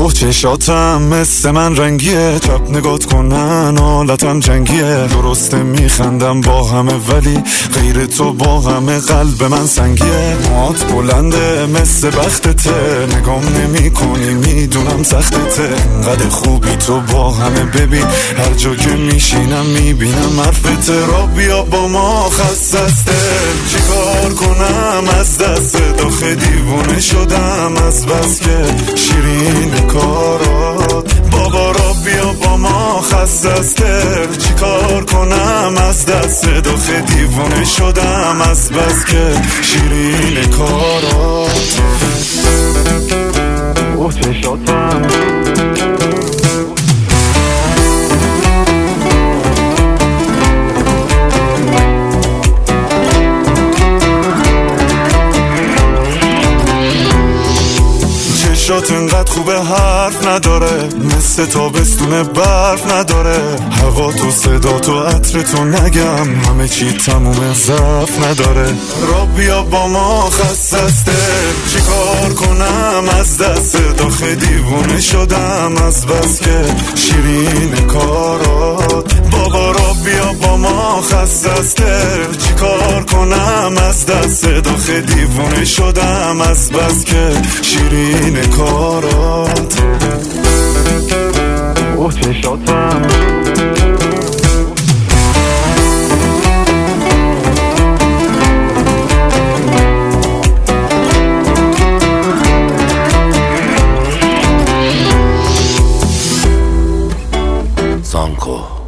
چشاتم مثل من رنگیه، چپ نگات کنن حالتم جنگیه. درسته میخندم با همه ولی غیر تو با همه قلب من سنگیه. موات بلنده مثل بختته، نگام نمی کنی میدونم سختته. انقدر خوبی تو با همه ببین، هر جا که میشینم میبینم حرفته. را بیا با ما خستسته، چیکار کنم از دست داخل دیوونه شدم از بس که شیرین کارات. بابا را بیا با ما خستسته، چیکار کنم از دست داخل دیوونه شدم از بس که شیرین کارات. چشاتم چشات انقدر خوبه حرف نداره، مثل تابستون برف نداره. هوا تو صدا تو عطر تو نگم، همه چی تموم ضعف نداره. را بیا با ما خستسته، چیکار کنم از دست داخل دیوونه شدم از بس که شیرین کارات. بابا را بیا با ما خستسته، چیکار کنم از دست داخل دیوونه شدم از بس که شیرین کارات. چشاتم سانکو